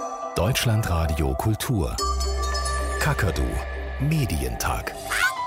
Deutschlandradio Kultur. Kakadu Medientag.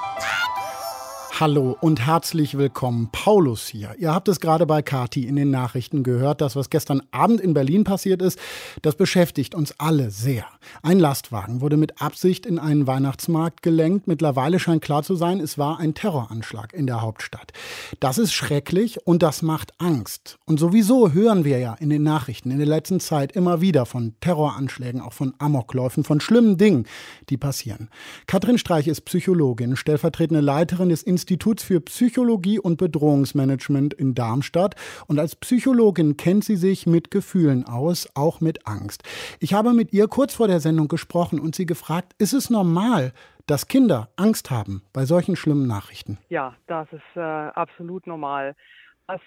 Hallo und herzlich willkommen. Paulus hier. Ihr habt es gerade bei Kati in den Nachrichten gehört. Das, was gestern Abend in Berlin passiert ist, das beschäftigt uns alle sehr. Ein Lastwagen wurde mit Absicht in einen Weihnachtsmarkt gelenkt. Mittlerweile scheint klar zu sein, es war ein Terroranschlag in der Hauptstadt. Das ist schrecklich und das macht Angst. Und sowieso hören wir ja in den Nachrichten in der letzten Zeit immer wieder von Terroranschlägen, auch von Amokläufen, von schlimmen Dingen, die passieren. Katrin Streich ist Psychologin, stellvertretende Leiterin des Instituts für Psychologie und Bedrohungsmanagement in Darmstadt. Und als Psychologin kennt sie sich mit Gefühlen aus, auch mit Angst. Ich habe mit ihr kurz vor der Sendung gesprochen und sie gefragt, ist es normal, dass Kinder Angst haben bei solchen schlimmen Nachrichten? Ja, das ist absolut normal. Was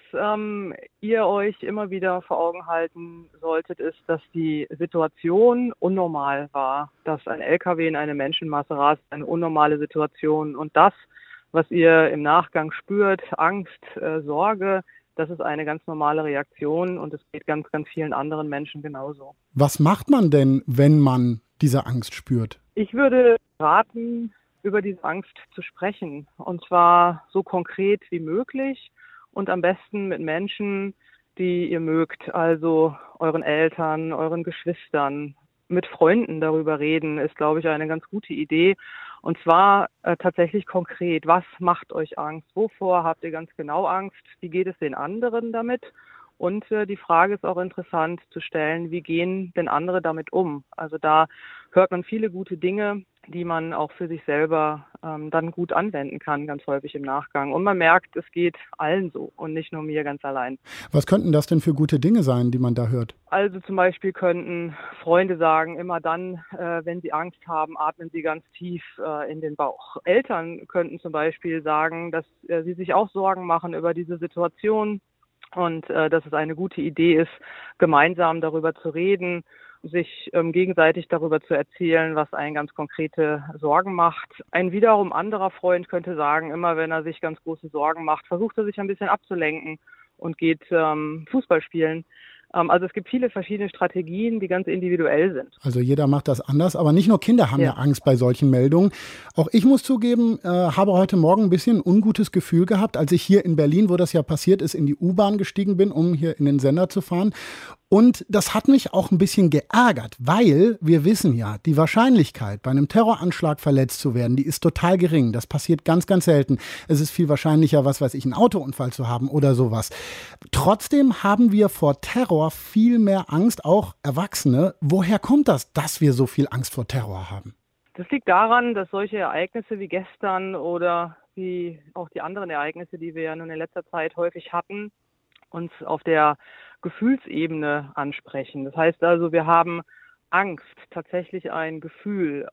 ihr euch immer wieder vor Augen halten solltet, ist, dass die Situation unnormal war. Dass ein LKW in eine Menschenmasse rast, eine unnormale Situation. Und das, was ihr im Nachgang spürt, Angst, Sorge, das ist eine ganz normale Reaktion und es geht ganz, ganz vielen anderen Menschen genauso. Was macht man denn, wenn man diese Angst spürt? Ich würde raten, über diese Angst zu sprechen und zwar so konkret wie möglich und am besten mit Menschen, die ihr mögt, also euren Eltern, euren Geschwistern. Mit Freunden darüber reden, ist, glaube ich, eine ganz gute Idee. Und zwar tatsächlich konkret. Was macht euch Angst? Wovor habt ihr ganz genau Angst? Wie geht es den anderen damit? Und die Frage ist auch interessant zu stellen, wie gehen denn andere damit um? Also da hört man viele gute Dinge, die man auch für sich selber dann gut anwenden kann, ganz häufig im Nachgang. Und man merkt, es geht allen so und nicht nur mir ganz allein. Was könnten das denn für gute Dinge sein, die man da hört? Also zum Beispiel könnten Freunde sagen, immer dann, wenn sie Angst haben, atmen sie ganz tief in den Bauch. Eltern könnten zum Beispiel sagen, dass sie sich auch Sorgen machen über diese Situation und dass es eine gute Idee ist, gemeinsam darüber zu reden, sich gegenseitig darüber zu erzählen, was einen ganz konkrete Sorgen macht. Ein wiederum anderer Freund könnte sagen, immer wenn er sich ganz große Sorgen macht, versucht er sich ein bisschen abzulenken und geht Fußball spielen. Also es gibt viele verschiedene Strategien, die ganz individuell sind. Also jeder macht das anders, aber nicht nur Kinder haben ja Angst bei solchen Meldungen. Auch ich muss zugeben, habe heute Morgen ein bisschen ein ungutes Gefühl gehabt, als ich hier in Berlin, wo das ja passiert ist, in die U-Bahn gestiegen bin, um hier in den Sender zu fahren. Und das hat mich auch ein bisschen geärgert, weil wir wissen ja, die Wahrscheinlichkeit, bei einem Terroranschlag verletzt zu werden, die ist total gering. Das passiert ganz, ganz selten. Es ist viel wahrscheinlicher, einen Autounfall zu haben oder sowas. Trotzdem haben wir vor Terror viel mehr Angst, auch Erwachsene. Woher kommt das, dass wir so viel Angst vor Terror haben? Das liegt daran, dass solche Ereignisse wie gestern oder wie auch die anderen Ereignisse, die wir ja nun in letzter Zeit häufig hatten, uns auf der Gefühlsebene ansprechen. Das heißt also, wir haben Angst, tatsächlich ein Gefühl.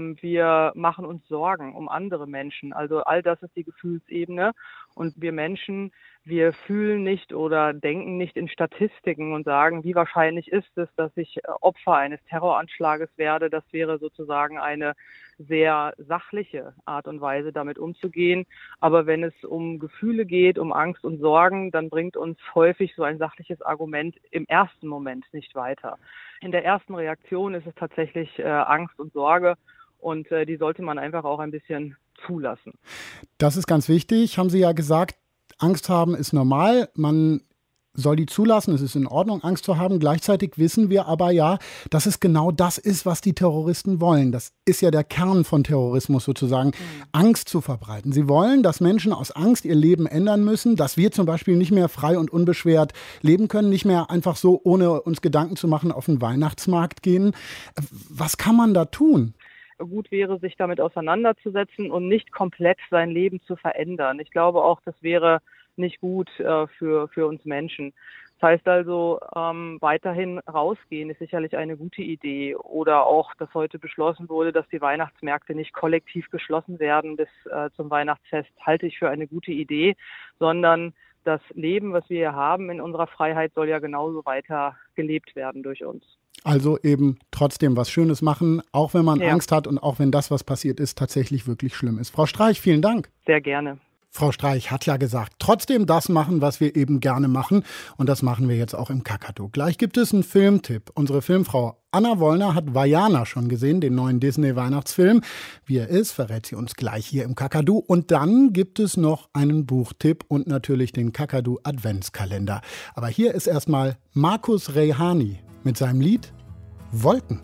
Wir machen uns Sorgen um andere Menschen. Also all das ist die Gefühlsebene. Und wir Menschen, wir fühlen nicht oder denken nicht in Statistiken und sagen, wie wahrscheinlich ist es, dass ich Opfer eines Terroranschlages werde. Das wäre sozusagen eine sehr sachliche Art und Weise, damit umzugehen. Aber wenn es um Gefühle geht, um Angst und Sorgen, dann bringt uns häufig so ein sachliches Argument im ersten Moment nicht weiter. In der ersten Reaktion ist es tatsächlich Angst und Sorge und die sollte man einfach auch ein bisschen zulassen. Das ist ganz wichtig, haben Sie ja gesagt. Angst haben ist normal, man soll die zulassen, es ist in Ordnung, Angst zu haben. Gleichzeitig wissen wir aber ja, dass es genau das ist, was die Terroristen wollen. Das ist ja der Kern von Terrorismus sozusagen, Angst zu verbreiten. Sie wollen, dass Menschen aus Angst ihr Leben ändern müssen, dass wir zum Beispiel nicht mehr frei und unbeschwert leben können, nicht mehr einfach so, ohne uns Gedanken zu machen, auf den Weihnachtsmarkt gehen. Was kann man da tun? Gut wäre, sich damit auseinanderzusetzen und nicht komplett sein Leben zu verändern. Ich glaube auch, das wäre nicht gut für uns Menschen. Das heißt also, weiterhin rausgehen ist sicherlich eine gute Idee. Oder auch, dass heute beschlossen wurde, dass die Weihnachtsmärkte nicht kollektiv geschlossen werden bis zum Weihnachtsfest, halte ich für eine gute Idee, sondern das Leben, was wir hier haben in unserer Freiheit, soll ja genauso weiter gelebt werden durch uns. Also eben trotzdem was Schönes machen, auch wenn man Angst hat und auch wenn das, was passiert ist, tatsächlich wirklich schlimm ist. Frau Streich, vielen Dank. Sehr gerne. Frau Streich hat ja gesagt, trotzdem das machen, was wir eben gerne machen. Und das machen wir jetzt auch im Kakadu. Gleich gibt es einen Filmtipp. Unsere Filmfrau Anna Wollner hat Vaiana schon gesehen, den neuen Disney-Weihnachtsfilm. Wie er ist, verrät sie uns gleich hier im Kakadu. Und dann gibt es noch einen Buchtipp und natürlich den Kakadu-Adventskalender. Aber hier ist erstmal Markus Rehani mit seinem Lied Wolken.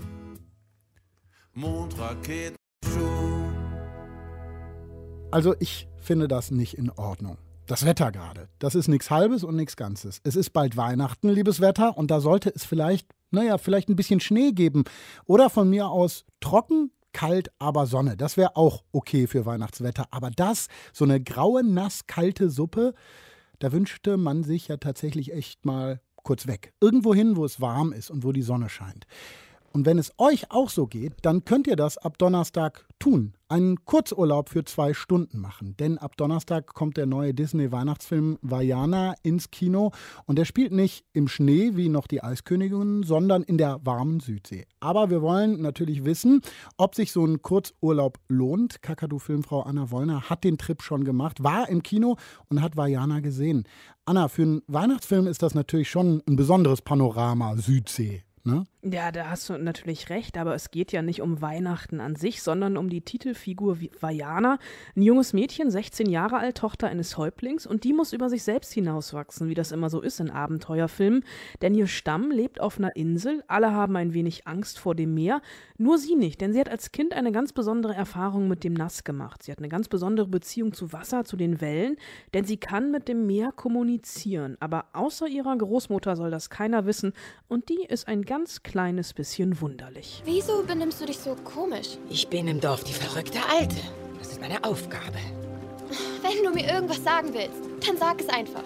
Also ich finde das nicht in Ordnung. Das Wetter gerade, das ist nichts Halbes und nichts Ganzes. Es ist bald Weihnachten, liebes Wetter, und da sollte es vielleicht ein bisschen Schnee geben. Oder von mir aus trocken, kalt, aber Sonne. Das wäre auch okay für Weihnachtswetter. Aber so eine graue, nass, kalte Suppe, da wünschte man sich ja tatsächlich echt mal kurz weg. Irgendwo hin, wo es warm ist und wo die Sonne scheint. Und wenn es euch auch so geht, dann könnt ihr das ab Donnerstag tun. Einen Kurzurlaub für 2 Stunden machen. Denn ab Donnerstag kommt der neue Disney-Weihnachtsfilm Vaiana ins Kino. Und der spielt nicht im Schnee wie noch die Eiskönigin, sondern in der warmen Südsee. Aber wir wollen natürlich wissen, ob sich so ein Kurzurlaub lohnt. Kakadu-Filmfrau Anna Wollner hat den Trip schon gemacht, war im Kino und hat Vaiana gesehen. Anna, für einen Weihnachtsfilm ist das natürlich schon ein besonderes Panorama, Südsee. Ne? Ja, da hast du natürlich recht, aber es geht ja nicht um Weihnachten an sich, sondern um die Titelfigur Vaiana, ein junges Mädchen, 16 Jahre alt, Tochter eines Häuptlings, und die muss über sich selbst hinauswachsen, wie das immer so ist in Abenteuerfilmen, denn ihr Stamm lebt auf einer Insel, alle haben ein wenig Angst vor dem Meer, nur sie nicht, denn sie hat als Kind eine ganz besondere Erfahrung mit dem Nass gemacht. Sie hat eine ganz besondere Beziehung zu Wasser, zu den Wellen, denn sie kann mit dem Meer kommunizieren, aber außer ihrer Großmutter soll das keiner wissen, und die ist ein ganz kleines bisschen wunderlich. Wieso benimmst du dich so komisch? Ich bin im Dorf die verrückte Alte. Das ist meine Aufgabe. Wenn du mir irgendwas sagen willst, dann sag es einfach.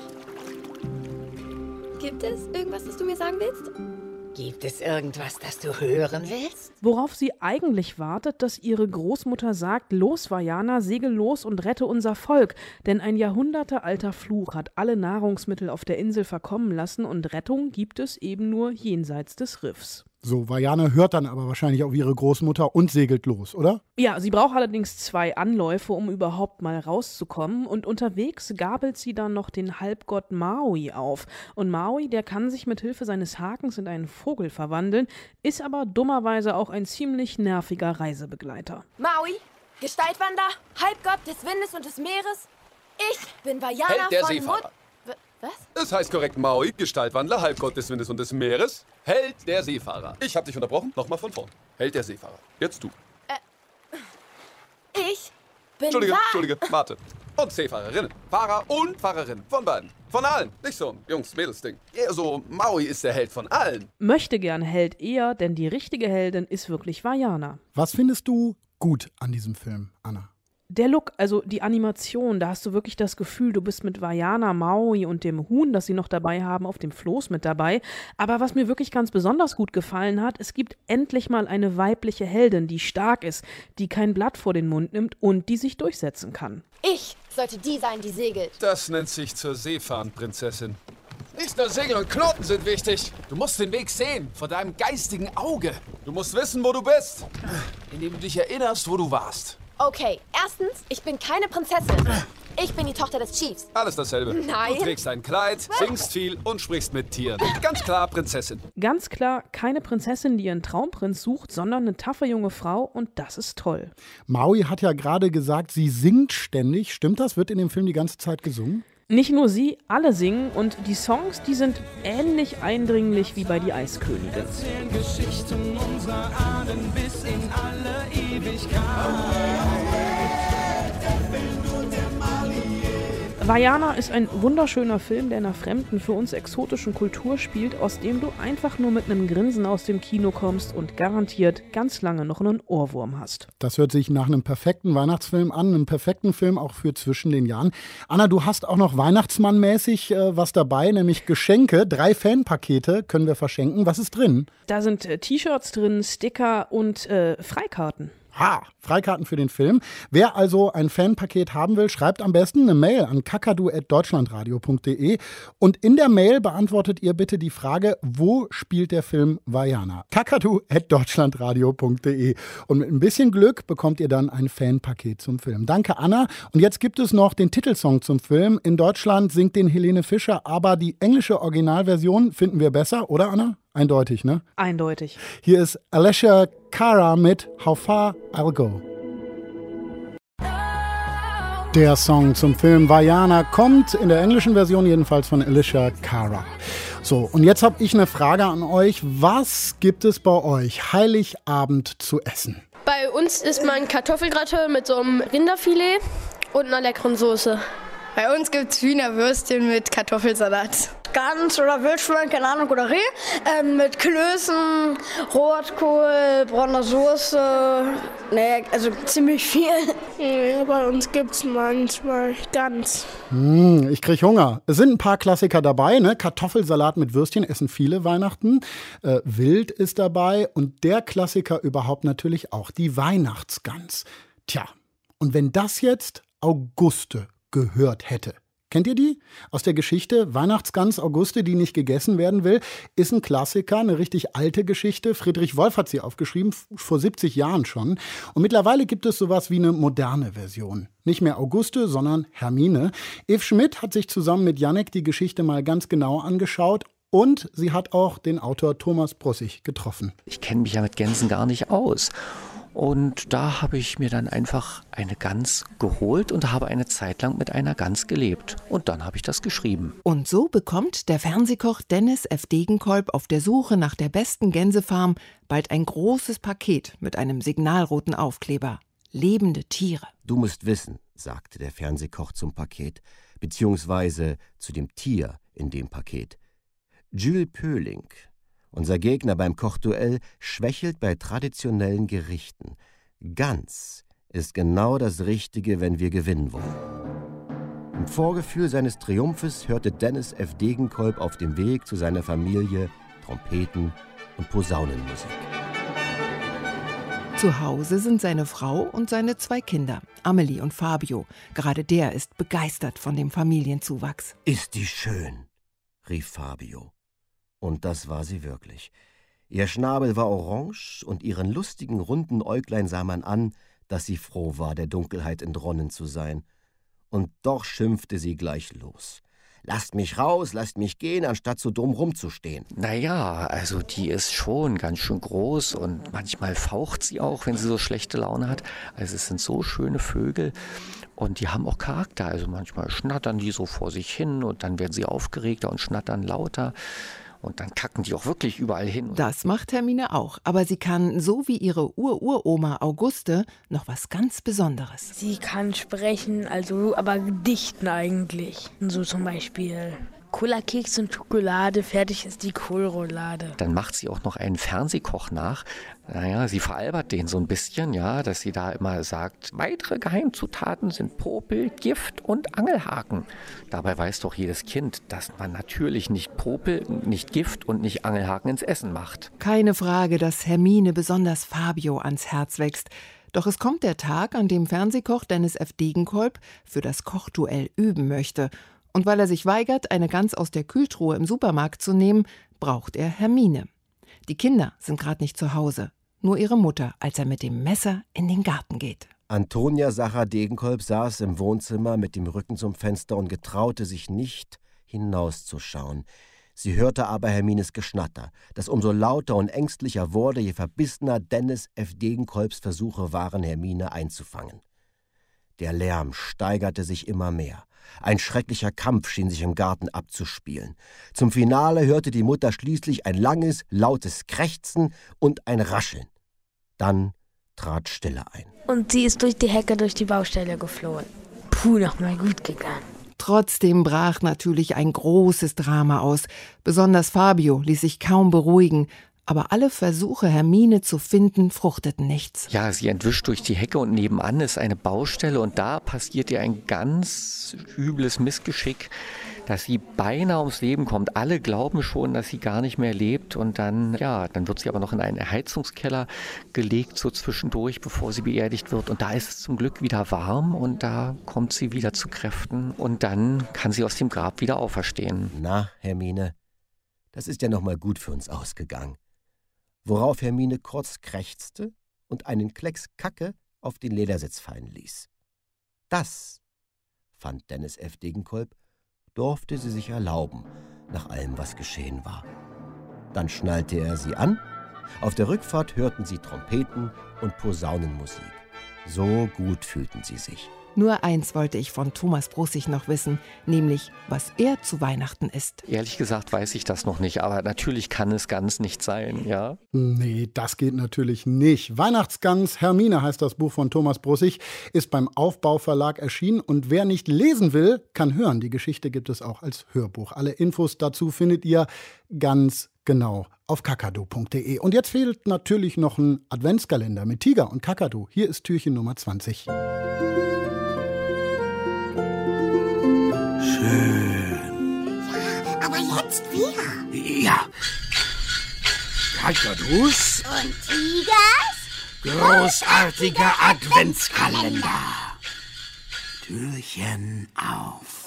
Gibt es irgendwas, das du mir sagen willst? Gibt es irgendwas, das du hören willst? Worauf sie eigentlich wartet, dass ihre Großmutter sagt, los Vaiana, segel los und rette unser Volk. Denn ein jahrhundertealter Fluch hat alle Nahrungsmittel auf der Insel verkommen lassen und Rettung gibt es eben nur jenseits des Riffs. So, Vaiana hört dann aber wahrscheinlich auf ihre Großmutter und segelt los, oder? Ja, sie braucht allerdings 2 Anläufe, um überhaupt mal rauszukommen. Und unterwegs gabelt sie dann noch den Halbgott Maui auf. Und Maui, der kann sich mit Hilfe seines Hakens in einen Vogel verwandeln, ist aber dummerweise auch ein ziemlich nerviger Reisebegleiter. Maui, Gestaltwander, Halbgott des Windes und des Meeres. Ich bin Vaiana Held der von Seefahrer. Was? Es heißt korrekt Maui, Gestaltwandler, Halbgott des Windes und des Meeres, Held der Seefahrer. Ich hab dich unterbrochen, nochmal von vorn. Held der Seefahrer. Jetzt du. Ich bin Entschuldige, warte. Und Seefahrerinnen. Fahrer und Fahrerinnen. Von beiden. Von allen. Nicht so ein Jungs-Mädels-Ding. Eher so, Maui ist der Held von allen. Möchte gern Held eher, denn die richtige Heldin ist wirklich Vaiana. Was findest du gut an diesem Film, Anna? Der Look, also die Animation, da hast du wirklich das Gefühl, du bist mit Vaiana, Maui und dem Huhn, das sie noch dabei haben, auf dem Floß mit dabei. Aber was mir wirklich ganz besonders gut gefallen hat, es gibt endlich mal eine weibliche Heldin, die stark ist, die kein Blatt vor den Mund nimmt und die sich durchsetzen kann. Ich sollte die sein, die segelt. Das nennt sich zur See fahren, Prinzessin. Nicht nur Segel und Knoten sind wichtig. Du musst den Weg sehen, vor deinem geistigen Auge. Du musst wissen, wo du bist, indem du dich erinnerst, wo du warst. Okay, erstens, ich bin keine Prinzessin. Ich bin die Tochter des Chiefs. Alles dasselbe. Nein. Du trägst ein Kleid, singst viel und sprichst mit Tieren. Ganz klar Prinzessin. Ganz klar keine Prinzessin, die ihren Traumprinz sucht, sondern eine taffe junge Frau und das ist toll. Maui hat ja gerade gesagt, sie singt ständig. Stimmt das? Wird in dem Film die ganze Zeit gesungen? Nicht nur sie, alle singen und die Songs, die sind ähnlich eindringlich wie bei Die Eiskönigin. Erzählen Geschichten unserer Ahnen bis in alle Ewigkeit. Vaiana ist ein wunderschöner Film, der in einer fremden, für uns exotischen Kultur spielt, aus dem du einfach nur mit einem Grinsen aus dem Kino kommst und garantiert ganz lange noch einen Ohrwurm hast. Das hört sich nach einem perfekten Weihnachtsfilm an, einem perfekten Film auch für zwischen den Jahren. Anna, du hast auch noch Weihnachtsmann-mäßig was dabei, nämlich Geschenke. 3 Fanpakete können wir verschenken. Was ist drin? Da sind T-Shirts drin, Sticker und Freikarten. Freikarten für den Film. Wer also ein Fanpaket haben will, schreibt am besten eine Mail an kakadu@deutschlandradio.de und in der Mail beantwortet ihr bitte die Frage, wo spielt der Film Vaiana? kakadu@deutschlandradio.de und mit ein bisschen Glück bekommt ihr dann ein Fanpaket zum Film. Danke, Anna. Und jetzt gibt es noch den Titelsong zum Film. In Deutschland singt den Helene Fischer, aber die englische Originalversion finden wir besser, oder Anna? Eindeutig, ne? Eindeutig. Hier ist Alessia Cara mit How Far I'll Go. Der Song zum Film Vaiana kommt in der englischen Version jedenfalls von Alessia Cara. So, und jetzt habe ich eine Frage an euch. Was gibt es bei euch Heiligabend zu essen? Bei uns isst man Kartoffelgratin mit so einem Rinderfilet und einer leckeren Soße. Bei uns gibt es Hühnerwürstchen mit Kartoffelsalat. Gans oder Wildschwein, keine Ahnung, oder Reh. Mit Klößen, Rotkohl, brauner Soße. Nee, also ziemlich viel. Ja, bei uns gibt es manchmal Gans. Ich krieg Hunger. Es sind ein paar Klassiker dabei, ne? Kartoffelsalat mit Würstchen essen viele Weihnachten. Wild ist dabei und der Klassiker überhaupt natürlich auch, die Weihnachtsgans. Tja, und wenn das jetzt Auguste gehört hätte. Kennt ihr die? Aus der Geschichte Weihnachtsgans Auguste, die nicht gegessen werden will, ist ein Klassiker, eine richtig alte Geschichte. Friedrich Wolf hat sie aufgeschrieben, vor 70 Jahren schon. Und mittlerweile gibt es sowas wie eine moderne Version. Nicht mehr Auguste, sondern Hermine. Eve Schmidt hat sich zusammen mit Jannek die Geschichte mal ganz genau angeschaut. Und sie hat auch den Autor Thomas Brussig getroffen. Ich kenne mich ja mit Gänsen gar nicht aus. Und da habe ich mir dann einfach eine Gans geholt und habe eine Zeit lang mit einer Gans gelebt. Und dann habe ich das geschrieben. Und so bekommt der Fernsehkoch Dennis F. Degenkolb auf der Suche nach der besten Gänsefarm bald ein großes Paket mit einem signalroten Aufkleber. Lebende Tiere. Du musst wissen, sagte der Fernsehkoch zum Paket, beziehungsweise zu dem Tier in dem Paket. Jules Pöhling, unser Gegner beim Kochduell, schwächelt bei traditionellen Gerichten. Gans ist genau das Richtige, wenn wir gewinnen wollen. Im Vorgefühl seines Triumphes hörte Dennis F. Degenkolb auf dem Weg zu seiner Familie Trompeten und Posaunenmusik. Zu Hause sind seine Frau und seine 2 Kinder, Amelie und Fabio. Gerade der ist begeistert von dem Familienzuwachs. Ist die schön, rief Fabio. Und das war sie wirklich. Ihr Schnabel war orange und ihren lustigen, runden Äuglein sah man an, dass sie froh war, der Dunkelheit entronnen zu sein. Und doch schimpfte sie gleich los. Lasst mich raus, lasst mich gehen, anstatt so dumm rumzustehen. Naja, also die ist schon ganz schön groß und manchmal faucht sie auch, wenn sie so schlechte Laune hat. Also es sind so schöne Vögel und die haben auch Charakter. Also manchmal schnattern die so vor sich hin und dann werden sie aufgeregter und schnattern lauter. Und dann kacken die auch wirklich überall hin. Das macht Hermine auch. Aber sie kann, so wie ihre Uroma Auguste, noch was ganz Besonderes. Sie kann sprechen, also aber dichten eigentlich. So zum Beispiel Cola-Keks und Schokolade, fertig ist die Kohlroulade. Dann macht sie auch noch einen Fernsehkoch nach. Naja, sie veralbert den so ein bisschen, ja, dass sie da immer sagt, weitere Geheimzutaten sind Popel, Gift und Angelhaken. Dabei weiß doch jedes Kind, dass man natürlich nicht Popel, nicht Gift und nicht Angelhaken ins Essen macht. Keine Frage, dass Hermine besonders Fabio ans Herz wächst. Doch es kommt der Tag, an dem Fernsehkoch Dennis F. Degenkolb für das Kochduell üben möchte. Und weil er sich weigert, eine Gans aus der Kühltruhe im Supermarkt zu nehmen, braucht er Hermine. Die Kinder sind gerade nicht zu Hause, nur ihre Mutter, als er mit dem Messer in den Garten geht. Antonia Sacher Degenkolb saß im Wohnzimmer mit dem Rücken zum Fenster und getraute sich nicht, hinauszuschauen. Sie hörte aber Hermines Geschnatter, das umso lauter und ängstlicher wurde, je verbissener Dennis F. Degenkolbs Versuche waren, Hermine einzufangen. Der Lärm steigerte sich immer mehr. Ein schrecklicher Kampf schien sich im Garten abzuspielen. Zum Finale hörte die Mutter schließlich ein langes, lautes Krächzen und ein Rascheln. Dann trat Stille ein. Und sie ist durch die Hecke durch die Baustelle geflohen. Puh, nochmal gut gegangen. Trotzdem brach natürlich ein großes Drama aus. Besonders Fabio ließ sich kaum beruhigen. Aber alle Versuche, Hermine zu finden, fruchteten nichts. Ja, sie entwischt durch die Hecke und nebenan ist eine Baustelle und da passiert ihr ein ganz übles Missgeschick, dass sie beinahe ums Leben kommt. Alle glauben schon, dass sie gar nicht mehr lebt und dann wird sie aber noch in einen Heizungskeller gelegt, so zwischendurch, bevor sie beerdigt wird. Und da ist es zum Glück wieder warm und da kommt sie wieder zu Kräften und dann kann sie aus dem Grab wieder auferstehen. Na, Hermine, das ist ja noch mal gut für uns ausgegangen. Worauf Hermine kurz krächzte und einen Klecks Kacke auf den Ledersitz fallen ließ. Das, fand Dennis F. Degenkolb, durfte sie sich erlauben, nach allem, was geschehen war. Dann schnallte er sie an. Auf der Rückfahrt hörten sie Trompeten und Posaunenmusik. So gut fühlten sie sich. Nur eins wollte ich von Thomas Brussig noch wissen, nämlich, was er zu Weihnachten isst. Ehrlich gesagt weiß ich das noch nicht, aber natürlich kann es Gans nicht sein, ja? Nee, das geht natürlich nicht. Weihnachtsgans Hermine heißt das Buch von Thomas Brussig, ist beim Aufbau-Verlag erschienen und wer nicht lesen will, kann hören. Die Geschichte gibt es auch als Hörbuch. Alle Infos dazu findet ihr ganz genau auf kakadu.de. Und jetzt fehlt natürlich noch ein Adventskalender mit Tiger und Kakadu. Hier ist Türchen Nummer 20. Schön. Ja, aber jetzt wir. Ja. Kakadus und Tigers großartiger Adventskalender. Türchen auf.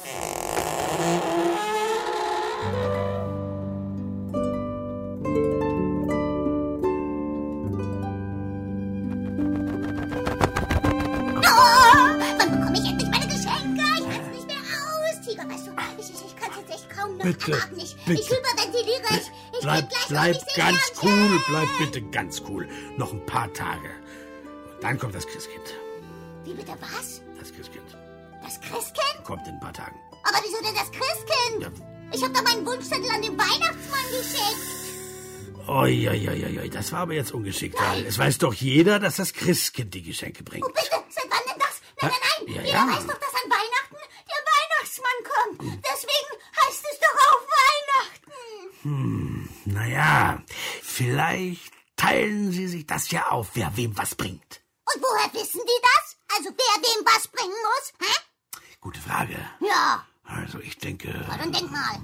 Bitte, bitte. Ich hyperventiliere. Bleib ganz cool, bleib bitte ganz cool. Noch ein paar Tage. Und dann kommt das Christkind. Wie bitte was? Das Christkind. Das Christkind? Kommt in ein paar Tagen. Aber wieso denn das Christkind? Ja. Ich habe doch meinen Wunschzettel an den Weihnachtsmann geschickt. Oi, das war aber jetzt ungeschickt. Weil es weiß doch jeder, dass das Christkind die Geschenke bringt. Oh bitte, seit wann denn das? Nein. Ja, jeder weiß doch, dass an Weihnachten der Weihnachtsmann kommt. Deswegen heißt es doch auch Weihnachten. Naja, vielleicht teilen sie sich das ja auf, wer wem was bringt. Und woher wissen die das? Also wer wem was bringen muss? Hä? Gute Frage. Ja. Also ich denke... Na, dann denk mal.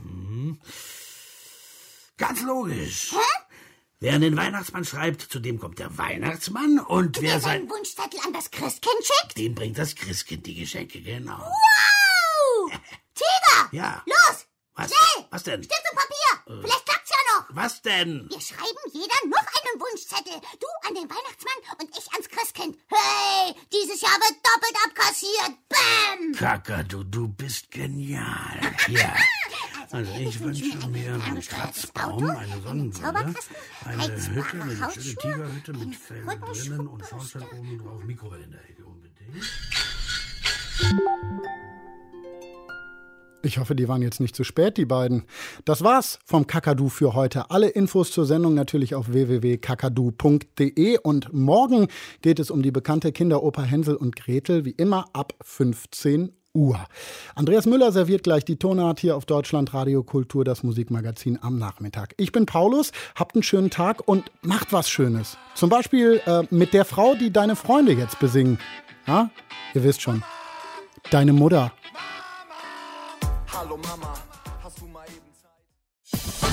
Ganz logisch. Hä? Wer an den Weihnachtsmann schreibt, zu dem kommt der Weihnachtsmann und wer seinen Wunschzettel an das Christkind schickt? Dem bringt das Christkind die Geschenke, genau. Wow! Tiger! Ja. Los! Was? Schnell! Was denn? Stift und Papier! Vielleicht klappt's ja noch! Was denn? Wir schreiben jeder noch einen Wunschzettel. Du an den Weihnachtsmann und ich ans Christkind. Hey, dieses Jahr wird doppelt abkassiert. Bam! Kakadu, du bist genial. Ja. Also ich wünsche mir einen Kratzbaum, eine Sonnenbrille, eine Hütte, eine schöne Tigerhütte mit Fell drinnen und Schornstein oben drauf, Mikrowelle in der Ecke unbedingt. Ich hoffe, die waren jetzt nicht zu spät, die beiden. Das war's vom Kakadu für heute. Alle Infos zur Sendung natürlich auf www.kakadu.de. Und morgen geht es um die bekannte Kinderoper Hänsel und Gretel, wie immer ab 15 Uhr. Andreas Müller serviert gleich die Tonart hier auf Deutschlandradio Kultur, das Musikmagazin am Nachmittag. Ich bin Paulus, habt einen schönen Tag und macht was Schönes. Zum Beispiel mit der Frau, die deine Freunde jetzt besingen. Ja? Ihr wisst schon. Deine Mutter. Hallo Mama, hast du mal eben Zeit?